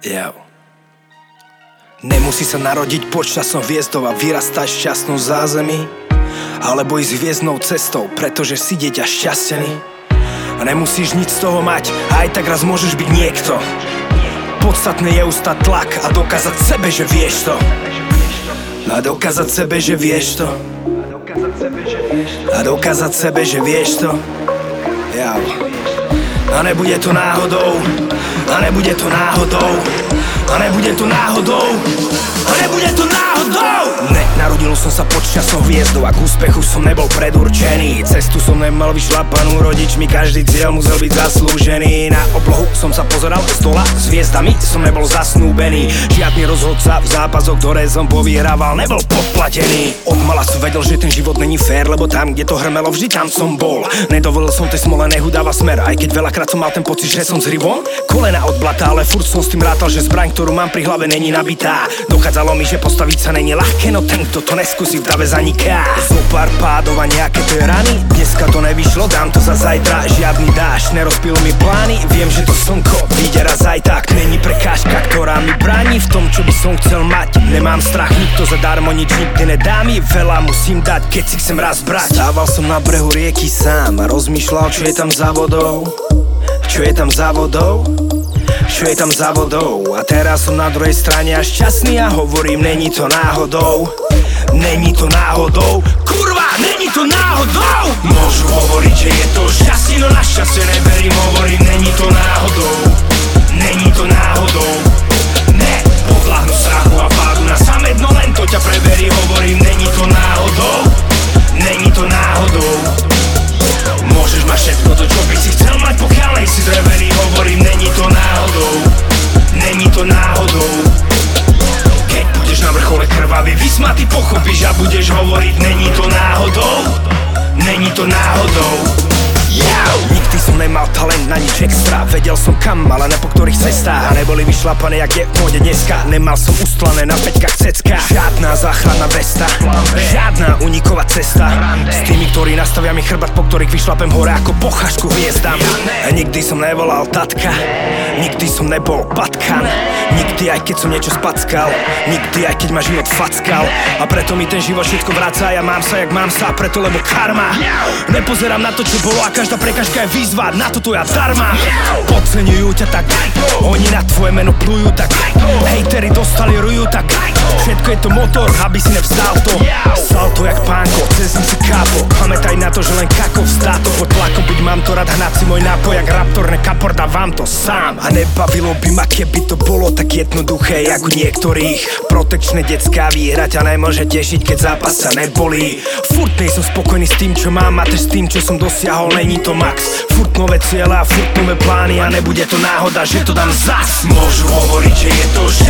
Yeah. Nemusí sa narodiť pod časom hviezdou a vyrastať v šťastnom zázemí, alebo ísť hviezdnou cestou, pretože si dieťa šťastený. A nemusíš nič z toho mať, a aj tak raz môžeš byť niekto. Podstatné je ustať tlak a dokázať sebe, že vieš to. A dokázať sebe, že vieš to. A dokázať sebe, že vieš to. Ja. A nebude to náhodou. A nebude to náhodou. A nebude to náhodou. A nebude to náhodou. Narodil som sa pod časom hviezdou a k úspechu som nebol predurčený. Cestu som nemal vyšlapanú rodičmi, každý cieľ musel byť zaslúžený. Na oblohu som sa pozeral z dola, s hviezdami som nebol zasnúbený. Žiadny rozhodca v zápasoch, ktoré som povyhrával, nebol podplatený. Od mala som vedel, že ten život není fér, lebo tam, kde to hrmelo, vždy tam som bol. Nedovolil som tej smole, nech udáva smer, aj keď veľakrát som mal ten pocit, že som zrivom. Kolena od blata, ale furt som s tým rátal, že zbraň, ktorú mám pri hlave, není nabitá. Dochádzalo mi, že postaviť sa není ľahké, no ten, kto to neskúsi, v dave zaniká. Zopár pádov a nejaké to je rany. Dneska to nevyšlo, dám to za zajtra. Žiadny dážď nerozpil mi plány. Viem, že to slnko vyjde raz aj tak. Není prekážka, ktorá mi bráni v tom, čo by som chcel mať. Nemám strach, nikto zadarmo nič nikdy nedá mi. Veľa musím dať, keď si chcem raz brať. Stával som na brehu rieky sám a rozmýšľal, čo je tam za vodou. Čo je tam za vodou? Čo je tam za vodou? A teraz som na druhej strane a šťastný a hovorím, není to náhodou. Není to náhodou. Kurva, není to náhodou. Môžu hovoriť, že je to šťastie, no na šťastie neverím, hovorím, není to náhodou. Není to náhodou. Ne, podľahnu strachu a pádu na samé dno, len to ťa preverí, hovorím, není to náhodou. Není to náhodou. Môžeš mať všetko to, čo by si chcel mať, pokiaľ nejsi drevený, hovorím, není to náhodou. Není to náhodou. Keď budeš na vrchole krvavý, vysmatý, pochopíš a budeš hovoriť, není to náhodou. Není to náhodou. Nikdy som nemal talent na nič extra. Vedel som kam, ale na po ktorých cestách. A neboli vyšlapané, jak je v móde dneska. Nemal som ustlané na peťkách cecka. Žiadna záchranná vesta, žiadna uniková cesta. S tými, ktorí nastavia mi chrbát, po ktorých vyšlapem hore ako po chašku hviezdam. A nikdy som nevolal tatka, nikdy som nebol patkan. Nikdy, aj keď som niečo spackal, nikdy, aj keď ma život fackal. A preto mi ten život všetko vracia. Ja mám sa, jak mám sa, preto lebo karma. Nepozerám na to, čo bolo, a každá prekažka je výzva, na toto ja darma. Podceňujú ťa tak, oni na tvoje meno plujú tak. Hejteri dostali ruju tak. Všetko je to motor, aby si nevzdal to. Salto jak pánko, cez si kápo. Pamätaj na to, že len kako vzdá to. Pod tlakom byť mám to rád, hnať si môj nápoj jak Raptor, nekapor, dávam to sám. A nebavilo by ma, keby to bolo tak jednoduché, jak u niektorých. Protekčné decká výhra ťa nemôže tešiť, keď zápas sa nebolí. Furt nie som spokojný s tým, čo mám, a tež s tým, čo som dosiahol, není to max. Furt nové cieľa, furt nové plány a nebude to náhoda, že to dám zas. Môžu hovoriť, že je to